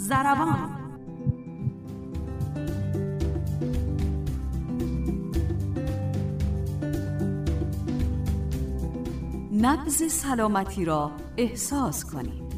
ضربان. نبض سلامتی را احساس کنید.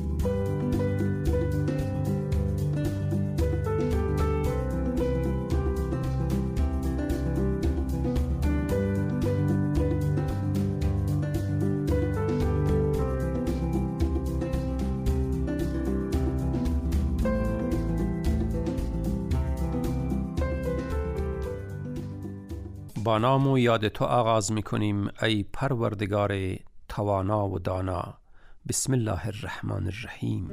با نام و یاد تو آغاز می‌کنیم ای پروردگار توانا و دانا. بسم الله الرحمن الرحیم.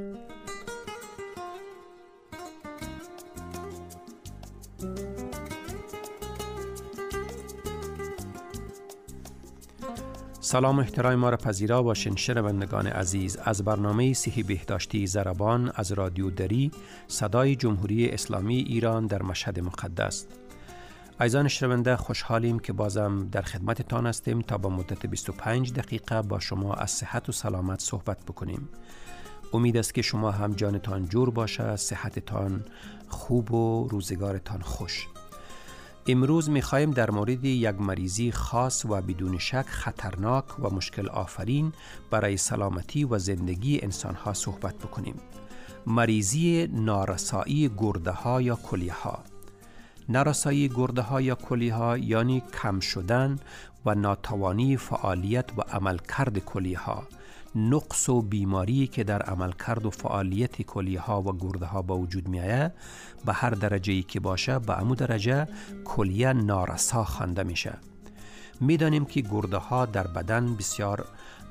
سلام و احترام ما را پذیرا باشین شنوندگان عزیز از برنامه صحی بهداشتی ضربان از رادیو دری، صدای جمهوری اسلامی ایران در مشهد مقدس. عزیزان شنونده، خوشحالیم که بازم در خدمتتان هستیم تا با مدت 25 دقیقه با شما از صحت و سلامت صحبت بکنیم. امید است که شما هم جانتان جور باشه، صحتتان خوب و روزگارتان خوش. امروز می‌خوایم در مورد یک مریضی خاص و بدون شک خطرناک و مشکل آفرین برای سلامتی و زندگی انسان‌ها صحبت بکنیم. مریضی نارسایی گرده‌ها یا کلیه‌ها. نارسایی گرده‌ها یا کلیه‌ها یعنی کم شدن و ناتوانی فعالیت و عملکرد کلیه‌ها، نقص و بیماری که در عملکرد و فعالیت کلیه‌ها و گرده‌ها با وجود می‌آید، به هر درجه‌ای که باشه به همون درجه کلیه نارسا خوانده میشه. میدانیم که گرده‌ها در بدن بسیار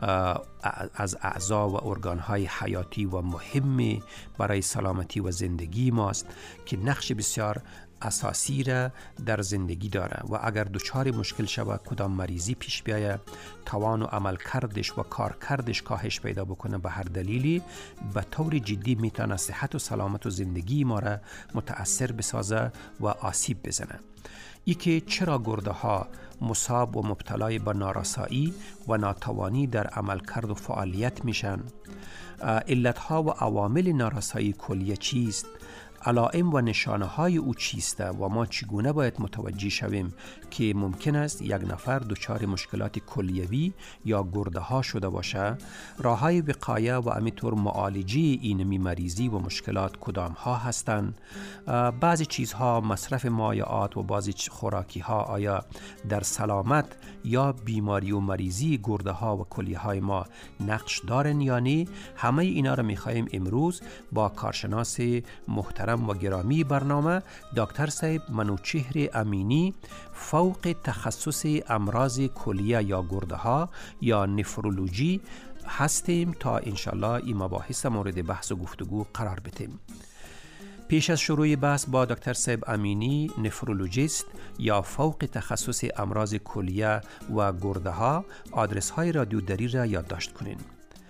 از اعضا و ارگان‌های حیاتی و مهم برای سلامتی و زندگی ماست که نقش بسیار اساسی را در زندگی داره و اگر دچار مشکل شود، کدام مریضی پیش بیاید، توان و عمل کردش و کار کردش کاهش پیدا بکنه، به هر دلیلی به طور جدی میتونه صحت و سلامت و زندگی ما را متأثر بسازه و آسیب بزنه. ای که چرا گرده ها مصاب و مبتلای به نارسایی و ناتوانی در عمل کرد و فعالیت میشن؟ علت ها و عوامل نارسایی کلیه چیست؟ علائم و نشانه های او چیسته و ما چگونه باید متوجه شویم که ممکن است یک نفر دچار مشکلات کلیوی یا گرده ها شده باشه؟ راه های وقایه و همینطور معالجه این مریضی و مشکلات کدام ها هستند؟ بعضی چیزها مصرف مایعات و بعضی خوراکی ها آیا در سلامت یا بیماری و مریضی گرده ها و کلیه های ما نقش دارن یا نه؟ همه اینا را میخواهیم امروز با کارشناس محترم و گرامی برنامه دکتر صاحب منوچهر امینی، فوق تخصص امراض کلیه یا گرده ها یا نفرولوژی هستیم تا انشالله این مباحث مورد بحث و گفتگو قرار بدیم. پیش از شروع بحث با دکتر صاحب امینی، نفرولوژیست یا فوق تخصص امراض کلیه و گرده ها، آدرس های رادیو دری را یادداشت کنین: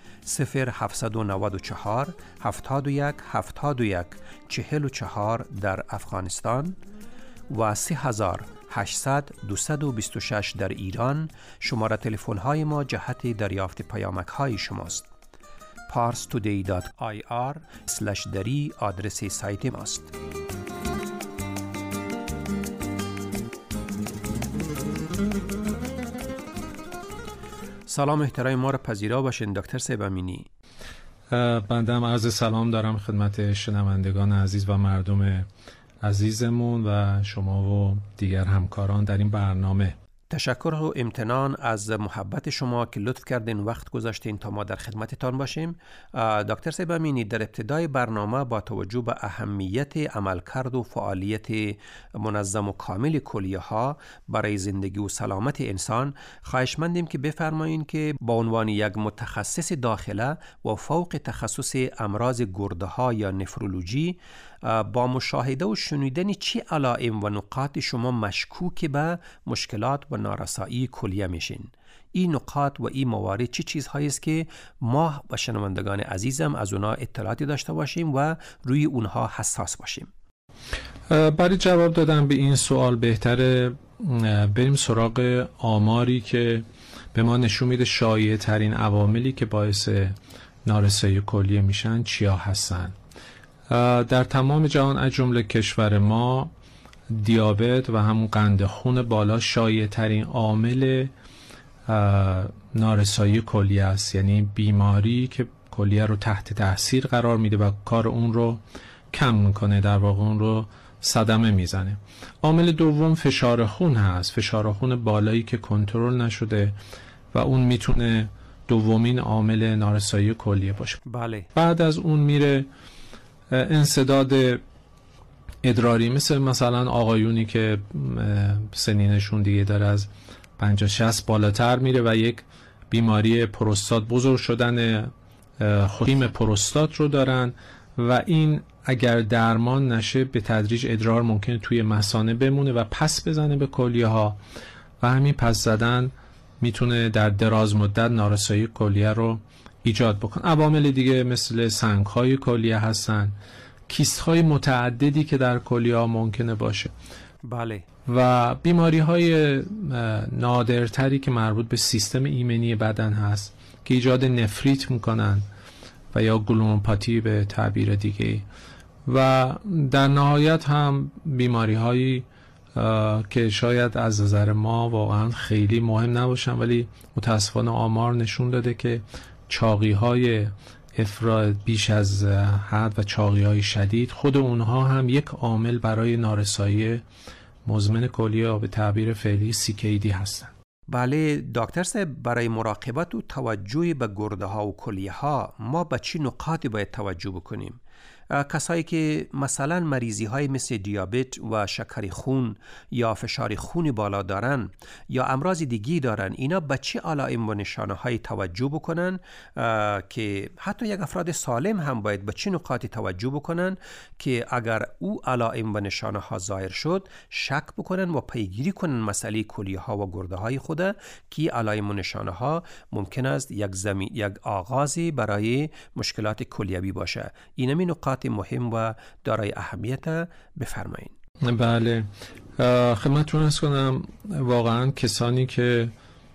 0794 71 71 44 در افغانستان و 3800 226 در ایران. شماره تلفن های ما جهت دریافت پیامک های شماست. parstoday.ir/dari آدرس سایت ماست. سلام احترام ما را پذیرا باشین دکتر صاحب امینی. بنده هم عرض سلام دارم خدمت شنوندگان عزیز و مردم عزیزمون و شما و دیگر همکاران در این برنامه. تشکر و امتنان از محبت شما که لطف کردین وقت گذاشتین تا ما در خدمتتان باشیم. دکتر صاحب امینی، در ابتدای برنامه با توجه به اهمیت عملکرد و فعالیت منظم و کامل کلیه ها برای زندگی و سلامت انسان، خواهشمندیم که بفرمایین که با عنوان یک متخصص داخله و فوق تخصص امراض گرده ها یا نفرولوژی، با مشاهده و شنیدن چه علائم و نقاط شما مشکوک به مشکلات و نارسایی کلیه میشین؟ این نقاط و این موارد چه چیزهایی است که ما و شنوندگان عزیزم از اونها اطلاعاتی داشته باشیم و روی اونها حساس باشیم؟ برای جواب دادن به این سوال بهتره بریم سراغ آماری که به ما نشون میده شایع ترین عواملی که باعث نارسایی کلیه میشن چیا هستن. در تمام جهان از جمله کشور ما دیابت و همون قند خون بالا شایع ترین عامل نارسایی کلیه است، یعنی بیماری که کلیه رو تحت تاثیر قرار میده و کار اون رو کم میکنه، در واقع اون رو صدمه میزنه. عامل دوم فشار خون هست، فشار خون بالایی که کنترل نشده و اون میتونه دومین عامل نارسایی کلیه باشه. بله. بعد از اون میره انسداد ادراری، مثلا آقایونی که سنینشون دیگه داره از 50-60 بالاتر میره و یک بیماری پروستات، بزرگ شدن خیم پروستات رو دارن و این اگر درمان نشه به تدریج ادرار ممکنه توی مثانه بمونه و پس بزنه به کلیه ها و همین پس زدن میتونه در دراز مدت نارسایی کلیه رو ایجاد بکنه. عوامل دیگه مثل سنگ های کلیه هستن، کیست های متعددی که در کلیه ها ممکنه باشه. بله. و بیماری های نادرتری که مربوط به سیستم ایمنی بدن هست که ایجاد نفریت میکنن و یا گلوموپاتی به تعبیر دیگه. و در نهایت هم بیماری هایی که شاید از نظر ما واقعا خیلی مهم نباشن ولی متاسفانه آمار نشون داده که چاقی های افراط بیش از حد و چاقی های شدید، خود اونها هم یک عامل برای نارسایی مزمن کلیه و به تعبیر فعلی CKD هستن. بله دکتر صاحب، برای مراقبت و توجه به گرده ها و کلیه ها ما به چی نقاطی باید توجه بکنیم؟ کسایی که مثلا مریضی های مثل دیابت و شکر خون یا فشار خون بالا دارن یا امراض دیگی دارن، اینا به چه علائم و نشانه های توجه بکنن که حتی یک افراد سالم هم باید به چه نقاطی توجه بکنن که اگر او علائم و نشانه ها ظاهر شد شک بکنن و پیگیری کنن مسئله کلیه ها و گرده های خود که علائم و نشانه ها ممکن است یک آغازی برای مشکلات کلیوی باشه. اینمی نقاط مهم و دارای اهمیت بفرمایید. بله، خدمتتون عرض کنم واقعا کسانی که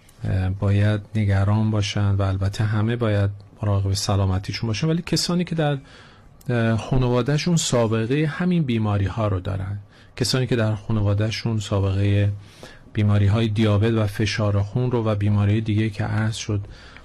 باید نگران باشن و البته همه باید مراقب سلامتیشون باشن، ولی کسانی که در خانوادهشون سابقه همین بیماری ها رو دارن، کسانی که در خانوادهشون سابقه بیماری های دیابت و فشار خون رو و بیماری دیگه که عرض شد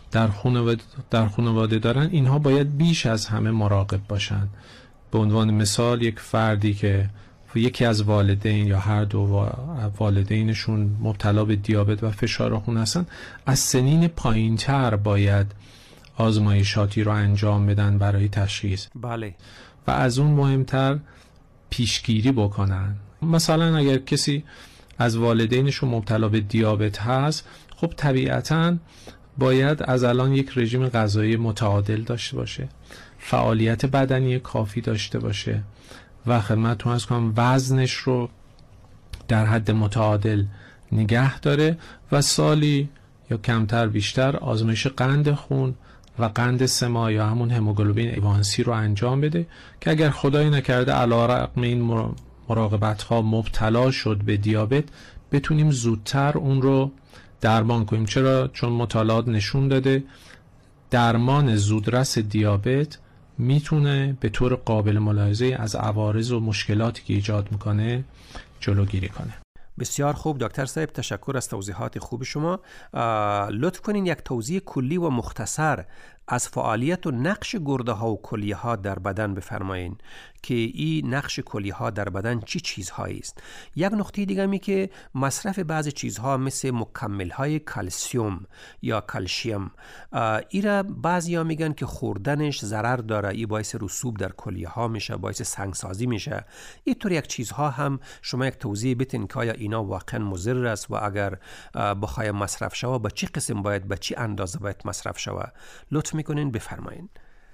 در خانواده دارن، اینها باید بیش از همه مراقب باشن. به عنوان مثال یک فردی که یکی از والدین یا هر دو والدینشون مبتلا به دیابت و فشار خون هستن، از سنین پایین‌تر باید آزمایشاتی رو انجام بدن برای تشخیص. بله. و از اون مهمتر پیشگیری بکنن. مثلا اگر کسی از والدینشون مبتلا به دیابت هست، خب طبیعتاً باید از الان یک رژیم غذایی متعادل داشته باشه، فعالیت بدنی کافی داشته باشه و خدمتتون عرض کنم وزنش رو در حد متعادل نگه داره و سالی یا کمتر بیشتر آزمایش قند خون و قند سما یا همون هموگلوبین ایوانسی رو انجام بده که اگر خدای نکرده علیرغم این مراقبت ها مبتلا شد به دیابت، بتونیم زودتر اون رو درمان کنیم. چرا؟ چون مطالعات نشون داده درمان زودرس دیابت میتونه به طور قابل ملاحظه از عوارض و مشکلاتی که ایجاد میکنه جلوگیری کنه. بسیار خوب دکتر صاحب، تشکر از توضیحات خوب شما. لطف کنین یک توضیح کلی و مختصر از فعالیت و نقش گرده ها و کلیه ها در بدن بفرمایین که این نقش کلیه ها در بدن چی چیزهایی است. یک نکته دیگه می که مصرف بعضی چیزها مثل مکمل های کلسیم یا کلشیم، ایرا بعضی ها میگن که خوردنش ضرر داره، ای باعث رسوب در کلیه ها میشه، باعث سنگسازی میشه. اینطور یک چیزها هم شما یک توضیح بتین که آیا اینا واقعا مضر است و اگر بخوای مصرف شوه به چی قسم باید، به چی اندازه باید مصرف شوه؟ لطف میکنین بفرمایین.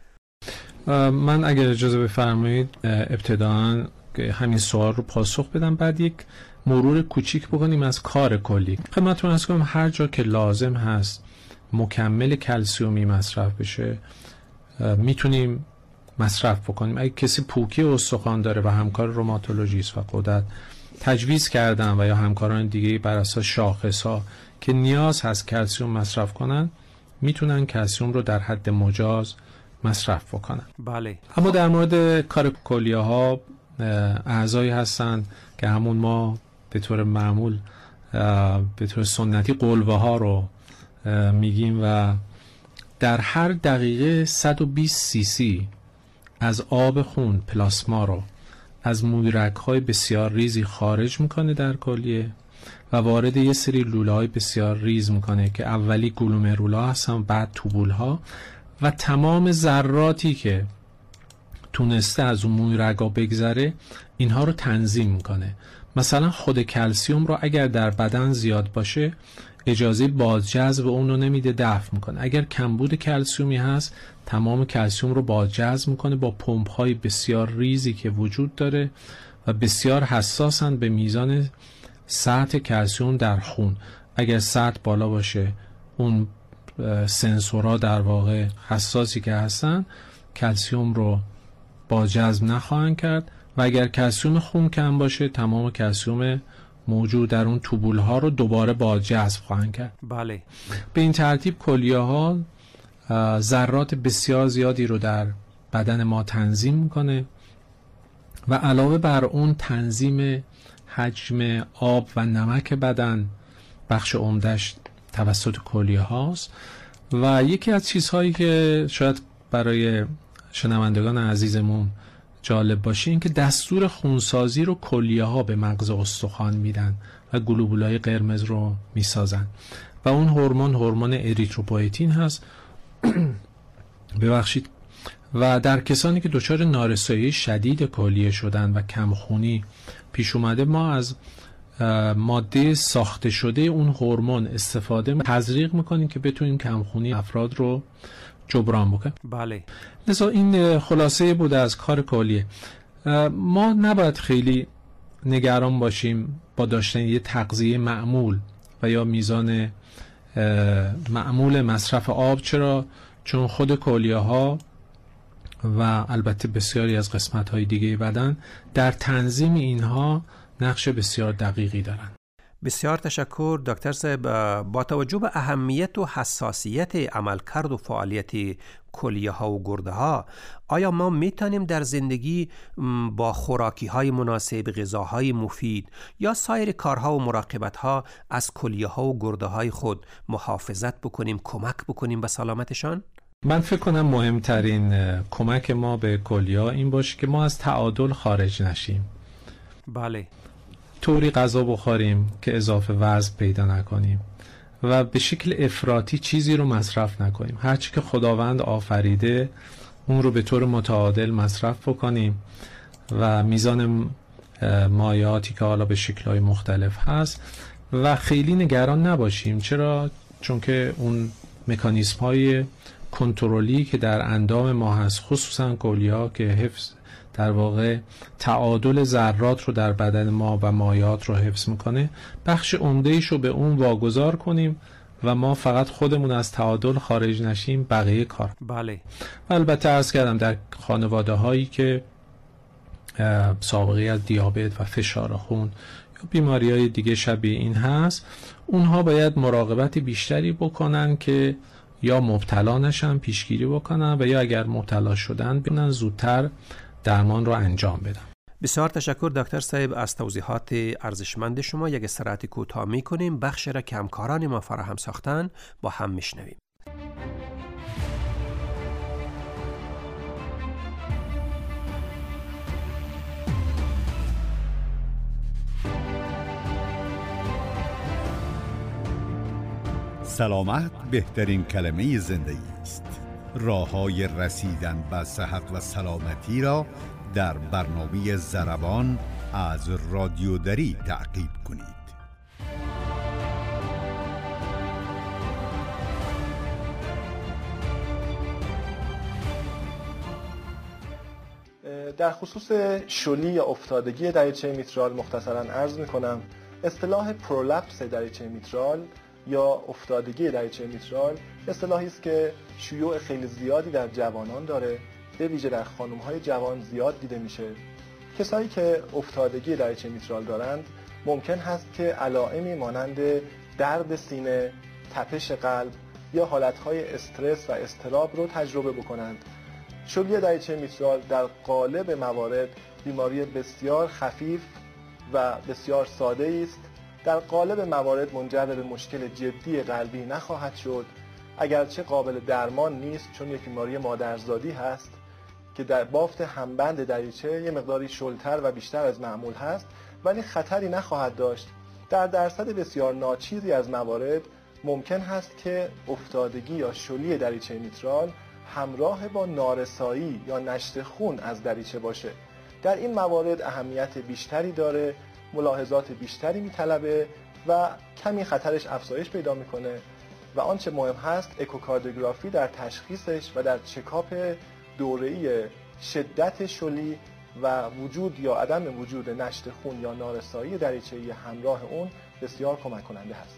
من اگر اجازه بفرمایید ابتداً همین سوال رو پاسخ بدم، بعد یک مرور کوچیک بکنیم از کار کلی. خدمتتون عرض کنم هر جا که لازم هست مکمل کلسیومی مصرف بشه میتونیم مصرف بکنیم. اگه کسی پوکی استخوان داره و همکار روماتولوژیست و غدد تجویز کردن و یا همکاران دیگه بر اساس شاخص‌ها که نیاز هست کلسیوم مصرف کنن، میتونن کلسیوم رو در حد مجاز مصرف بکنن. بله. اما در مورد کار کلیه ها اعضایی هستن که همون ما به طور معمول به طور سنتی قلوه ها رو میگیم و در هر دقیقه 120 سی سی از آب خون پلاسما رو از مویرگ‌های بسیار ریزی خارج میکنه در کلیه و وارد یه سری لوله‌های بسیار ریز میکنه که اولی گلومرولا هستن، بعد توبول‌ها و تمام ذراتی که تونسته از اون مویرگ‌ها بگذره اینها رو تنظیم میکنه. مثلا خود کلسیوم رو اگر در بدن زیاد باشه اجازه بازجذب اون رو نمیده، دفع میکنه. اگر کمبود کلسیومی هست تمام کلسیوم رو بازجذب میکنه با پمپ‌های بسیار ریزی که وجود داره و بسیار حساسن به میزان سطح کلسیوم در خون. اگر سطح بالا باشه اون سنسورها در واقع حساسی که هستن کلسیوم رو بازجذب نخواهند کرد و اگر کلسیوم خون کم باشه تمام کلسیوم موجود در اون توبول ها رو دوباره بازجذب خواهند کرد. بله. به این ترتیب کلیه ها ذرات بسیار زیادی رو در بدن ما تنظیم میکنه و علاوه بر اون تنظیم حجم آب و نمک بدن بخش عمده‌اش توسط کلیه هاست. و یکی از چیزهایی که شاید برای شنوندگان عزیزمون جالب باشه این که دستور خونسازی رو کلیه ها به مغز استخوان میدن و گلوبولای قرمز رو میسازن و اون هورمون اریتروپویتین هست ببخشید. و در کسانی که دچار نارسایی شدید کلیه شدن و کمخونی پیش اومده ما از ماده ساخته شده اون هورمون استفاده تزریق میکنیم که بتونیم کمخونی افراد رو جبران بکنیم. بله. لذا این خلاصه بوده از کار کلیه. ما نباید خیلی نگران باشیم با داشتن یه تغذیه معمول و یا میزان معمول مصرف آب. چرا؟ چون خود کلیه ها و البته بسیاری از قسمت های دیگه بدن در تنظیم اینها نقش بسیار دقیقی دارن. بسیار تشکر دکتر صاحب. با توجه به اهمیت و حساسیت عملکرد و فعالیت کلیه ها و گرده ها آیا ما میتونیم در زندگی با خوراکی های مناسب، غذاهای مفید یا سایر کارها و مراقبت ها از کلیه ها و گرده های خود محافظت بکنیم، کمک بکنیم به سلامتشان؟ من فکر کنم مهمترین کمک ما به کلیه ها این باشه که ما از تعادل خارج نشیم. بله. طوری غذا بخوریم که اضافه وزن پیدا نکنیم و به شکل افراطی چیزی رو مصرف نکنیم. هرچی که خداوند آفریده اون رو به طور متعادل مصرف بکنیم و میزان مایعاتی که حالا به شکل‌های مختلف هست و خیلی نگران نباشیم. چرا؟ چون که اون مکانیزم‌های کنترلی که در اندام ما هست خصوصا کلیه‌ها که حفظ در واقع تعادل ذرات رو در بدن ما و مایعات رو حفظ میکنه، بخش عمده‌ایش رو به اون واگذار کنیم و ما فقط خودمون از تعادل خارج نشیم، بقیه کار. بله. البته عرض کردم در خانواده هایی که سابقه از دیابت و فشار خون یا بیماری های دیگه شبیه این هست، اونها باید مراقبت بیشتری بکنن که یا مبتلا نشن، پیشگیری بکنن و یا اگر مبتلا شدن بتونن زودتر درمان رو انجام بدن. بسیار تشکر دکتر صاحب از توضیحات ارزشمند شما. یک استراحت کوتاه می‌کنیم، بخش را که همکاران ما فراهم ساختن با هم میشنویم. سلامت بهترین کلمه زندگی است. راه‌های رسیدن به صحت و سلامتی را در برنامه ضربان از رادیو دری تعقیب کنید. در خصوص شلی یا افتادگی دریچه میترال مختصراً عرض می‌کنم اصطلاح پرولپس دریچه میترال یا افتادگی دریچه میترال اصطلاحی است که شیوع خیلی زیادی در جوانان داره، به ویژه در خانم‌های جوان زیاد دیده میشه. کسایی که افتادگی دریچه میترال دارند ممکن هست که علائمی مانند درد سینه، تپش قلب یا حالتهای استرس و اضطراب رو تجربه بکنند شلی دریچه میترال در قالب موارد بیماری بسیار خفیف و بسیار ساده است. در قالب موارد منجر به مشکل جدی قلبی نخواهد شد، اگرچه قابل درمان نیست چون یک بیماری مادرزادی هست که در بافت همبند دریچه یه مقداری شلتر و بیشتر از معمول هست، ولی خطری نخواهد داشت. در درصد بسیار ناچیزی از موارد ممکن هست که افتادگی یا شلی دریچه میترال همراه با نارسایی یا نشت خون از دریچه باشه. در این موارد اهمیت بیشتری داره، ملاحظات بیشتری میطلبه و کمی خطرش افزایش پیدا میکنه و آنچه مهم هست اکوکاردیوگرافی در تشخیصش و در چکاپ دوره‌ای شدت شلی و وجود یا عدم وجود نشت خون یا نارسایی دریچه‌ای همراه اون بسیار کمک کننده هست.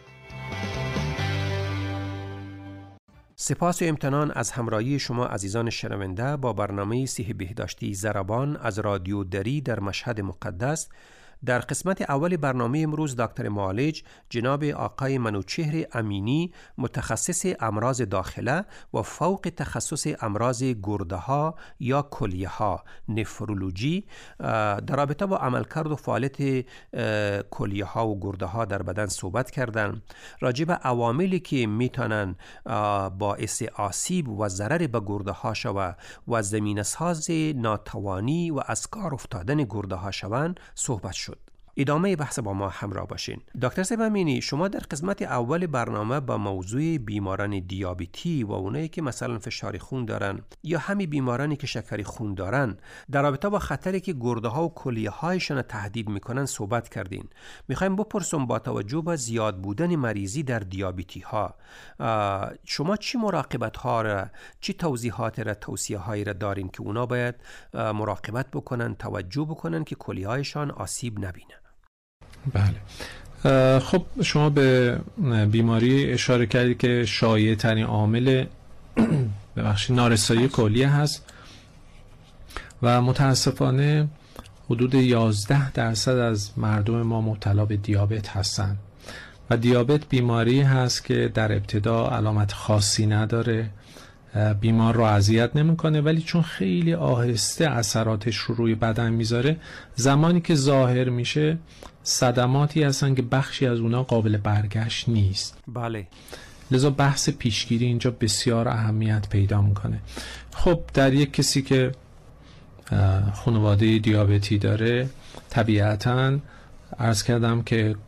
سپاس و امتنان از همراهی شما عزیزان شنونده با برنامه صحه بهداشتی ضربان از رادیو دری در مشهد مقدس. در قسمت اول برنامه امروز دکتر معالج جناب آقای منوچهر امینی متخصص امراض داخله و فوق تخصص امراض گرده ها یا کلیه ها نفرولوژی در رابطه با عملکرد و فعالیت کلیه ها و گرده ها در بدن صحبت کردند. راجع به عواملی که میتونن باعث آسیب و ضرر به گرده ها شوه و زمینه ساز ناتوانی و از کار افتادن گرده ها شوند صحبت شد. ادامه بحث با ما همراه باشین. دکتر صاحب امینی، شما در قسمت اول برنامه با موضوع بیماران دیابتی و اونایی که مثلا فشار خون دارن یا همین بیمارانی که شکر خون دارن در رابطه با خطری که گرده ها و کلیه هایشون تهدید میکنن صحبت کردین. میخوایم بپرسم با توجه به زیاد بودن مریضی در دیابتی ها شما چی مراقبت ها را، چی توضیحات را، توصیه هایی را دارین که اونا باید مراقبت بکنن، توجه بکنن که کلیه هایشان آسیب نبینه؟ بله، خب شما به بیماری اشاره کردی که شایع ترین عامل ببخشید نارسایی کلیه هست و متاسفانه حدود 11% از مردم ما مبتلا به دیابت هستند و دیابت بیماری هست که در ابتدا علامت خاصی نداره، بیمار رو اذیت نمیکنه، ولی چون خیلی آهسته اثراتش رو روی بدن میذاره، زمانی که ظاهر میشه صدماتی هستن که بخشی از اونا قابل برگشت نیست. بله. لذا بحث پیشگیری اینجا بسیار اهمیت پیدا میکنه. خب در یک کسی که خانواده دیابتی داره، طبیعتاً عرض کردم که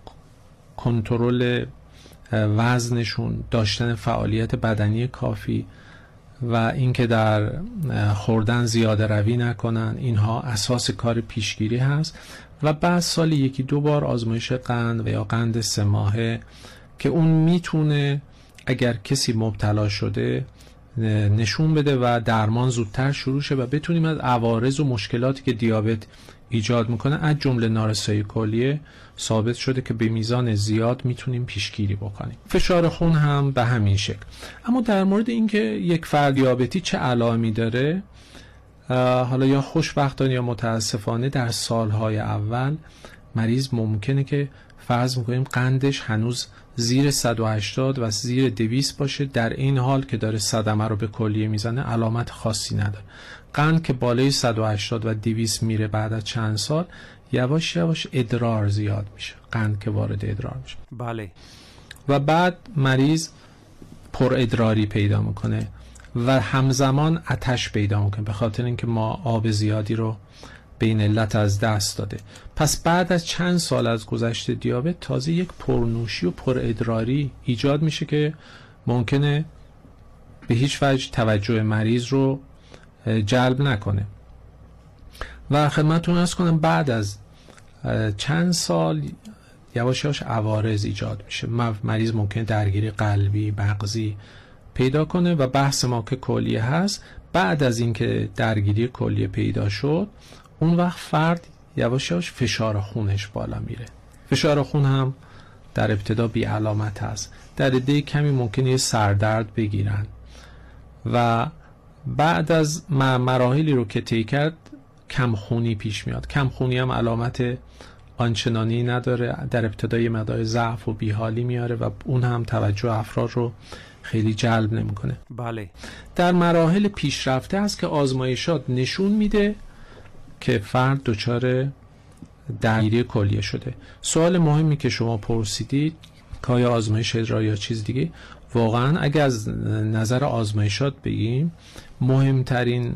کنترل وزنشون، داشتن فعالیت بدنی کافی و اینکه در خوردن زیاده روی نکنن، اینها اساس کار پیشگیری هست. و بعد سال 1-2 بار آزمایش قند و یا قند 3 ماهه که اون میتونه اگر کسی مبتلا شده نشون بده و درمان زودتر شروع شه و بتونیم از عوارض و مشکلاتی که دیابت ایجاد میکنه از جمله نارسایی کلیه ثابت شده که به میزان زیاد میتونیم پیشگیری بکنیم. فشار خون هم به همین شکل. اما در مورد اینکه یک فرد دیابتی چه علائمی داره، حالا یا خوشبختانه یا متاسفانه در سالهای اول مریض ممکنه که فرض میکنیم قندش هنوز زیر 180 و زیر 200 باشه، در این حال که داره صدمه رو به کلیه میزنه علامت خاصی نداره. قند که بالای 180 و 200 میره بعد از چند سال یواش یواش ادرار زیاد میشه، قند که وارد ادرار میشه. بله. و بعد مریض پر ادراری پیدا میکنه و همزمان آتش پیدا میکنه به خاطر اینکه ما آب زیادی رو به این علت از دست داده. پس بعد از چند سال از گذشت دیابت تازه یک پرنوشی و پر ادراری ایجاد میشه که ممکنه به هیچ وجه توجه مریض رو جلب نکنه. و خدمتتون عرض کنم بعد از چند سال یواش یواش عوارض ایجاد میشه. مریض ممکنه درگیری قلبی، مغزی پیدا کنه و بحث ما که کلیه هست، بعد از اینکه درگیری کلیه پیدا شد اون وقت فرد یواش یواش فشار خونش بالا میره. فشار خون هم در ابتدا بی علامت هست، در عده کمی ممکنه یه سردرد بگیرن و بعد از مراحلی رو که طی کرد کم خونی پیش میاد. کم خونی هم علامت آنچنانی نداره، در ابتدای مقدار ضعف و بیحالی میاره و اون هم توجه افراد رو خیلی جلب نمیکنه. بله. در مراحل پیشرفته است که آزمایشات نشون میده که فرد دچار درگیری کلیه شده. سوال مهمی که شما پرسیدید که آیا آزمایش ادرار یا چیز دیگه، واقعا اگر از نظر آزمایشات بگیم مهمترین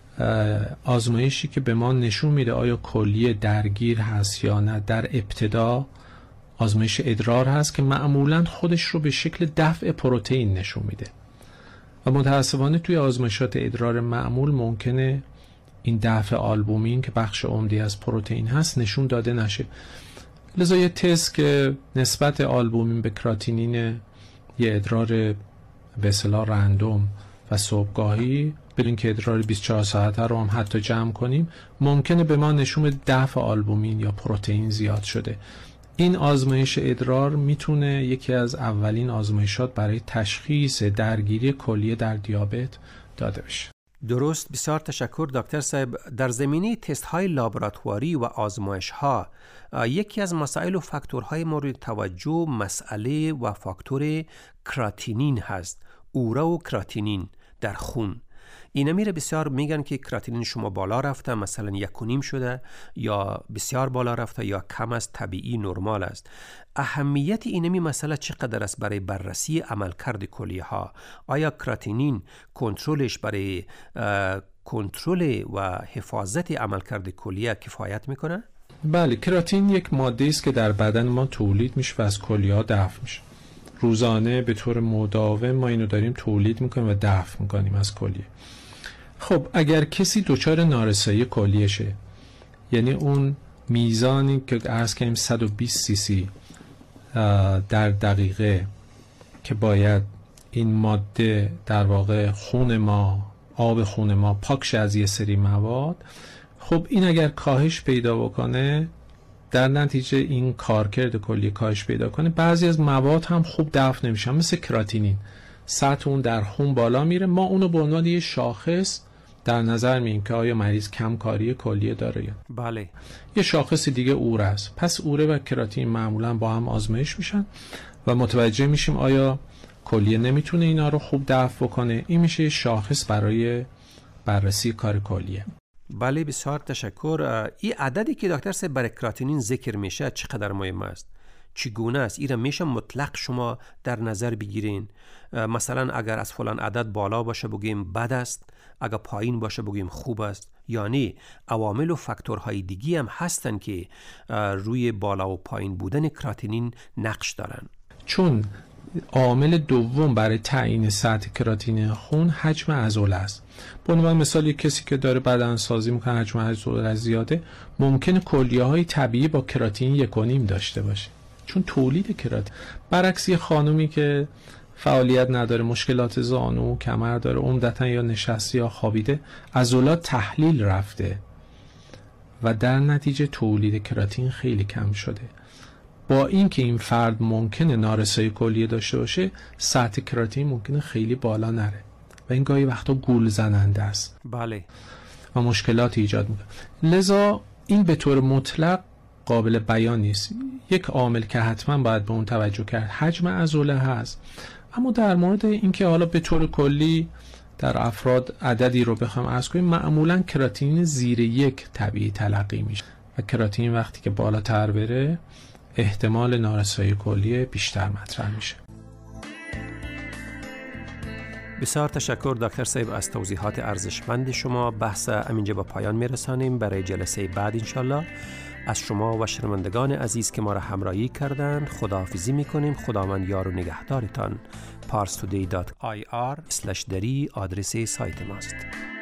آزمایشی که به ما نشون میده آیا کلیه درگیر هست یا نه در ابتدا آزمایش ادرار هست که معمولا خودش رو به شکل دفع پروتئین نشون میده و متاسفانه توی آزمایشات ادرار معمول ممکنه این دفع آلبومین که بخش عمدی از پروتئین هست نشون داده نشه. لذا یه تست که نسبت آلبومین به کراتینین یه ادرار به اصطلاح رندوم و صبحگاهی بدون که ادرار 24 ساعته رو هم حتی جمع کنیم ممکنه به ما نشون بده دفع آلبومین یا پروتئین زیاد شده. این آزمایش ادرار میتونه یکی از اولین آزمایشات برای تشخیص درگیری کلیه در دیابت داده بشه. درست، بسیار تشکر دکتر صاحب. در زمینه تست های لابراتواری و آزمایش ها یکی از مسائل و فاکتورهای مورد توجه مسئله و فاکتور کراتینین هست، اورا و کراتینین در خون. اینا میره بسیار میگن که کراتینین شما بالا رفته، مثلا 1.5 شده یا بسیار بالا رفته یا کم است، طبیعی نرمال است. اهمیت اینمی مسئله چقدر است برای بررسی عملکرد کلیه ها؟ آیا کراتینین کنترلش برای کنترل و حفاظت عملکرد کلیه کفایت میکنه؟ بله، کراتین یک ماده است که در بدن ما تولید میشه و از کلیه ها دفع میشه. روزانه به طور مداوم ما اینو داریم تولید میکنیم و دفع میکنیم از کلیه. خب اگر کسی دچار نارسایی کلیه شه، یعنی اون میزانی که عرض کنیم 120 سی سی در دقیقه که باید این ماده در واقع خون ما، آب خون ما پاک شه از یه سری مواد، خب این اگر کاهش پیدا بکنه، در نتیجه این کارکرد کلیه کاهش پیدا کنه، بعضی از مواد هم خوب دفع نمیشن، مثل کراتینین سطح اون در خون بالا میره، ما اونو به عنوان یه شاخص در نظر میگیریم که آیا مریض کم کاری کلیه داره یا بله. یه شاخص دیگه اوره است. پس اوره و کراتین معمولا با هم آزمایش میشن و متوجه میشیم آیا کلیه نمیتونه اینا رو خوب دفع بکنه. این میشه یه شاخص برای بررسی کار کلیه. بله، بسیار تشکر. این عددی که دکتر صاحب برای کراتینین ذکر میشه چقدر مهم است؟ چگونه است؟ این میشه مطلق شما در نظر بگیرین؟ مثلا اگر از فلان عدد بالا باشه بگیم بد است، اگر پایین باشه بگیم خوب است؟ یعنی عوامل و فاکتورهای دیگی هم هستن که روی بالا و پایین بودن کراتینین نقش دارن. چون عامل دوم برای تعیین سطح کراتین خون حجم عضله است. به عنوان مثال یک کسی که داره بدنسازی میکنه، حجم عضله زیاده، ممکنه کلیه‌های طبیعی با کراتین 1.5 داشته باشه چون تولید کراتین. برعکس یه خانومی که فعالیت نداره، مشکلات زانو، کمر داره، عمدتاً یا نشسته یا خوابیده، عضلات تحلیل رفته و در نتیجه تولید کراتین خیلی کم شده. با اینکه این فرد ممکنه نارسایی کلیه داشته باشه، سطح کراتین ممکنه خیلی بالا نره و این گاهی وقتا گول زننده است. بله. و مشکلات ایجاد میکنه. لذا این به طور مطلق قابل بیان نیست. یک عامل که حتما باید به اون توجه کرد حجم عضله هست. اما در مورد اینکه حالا به طور کلی در افراد عددی رو بخوام عرض کنیم، معمولا کراتین زیر 1 طبیعی تلقی میشه و کراتین وقتی که بالاتر بره احتمال نارسایی کلیه بیشتر مطرح میشه. بسیار تشکر دکتر صاحب از توضیحات ارزشمند شما. بحث همینجا به پایان میرسانیم. برای جلسه بعد انشالله از شما و شنوندگان عزیز که ما را همراهی کردند خداحافظی میکنیم. خداوند یار و نگهدارتان. parstoday.ir/dari آدرس سایت ماست.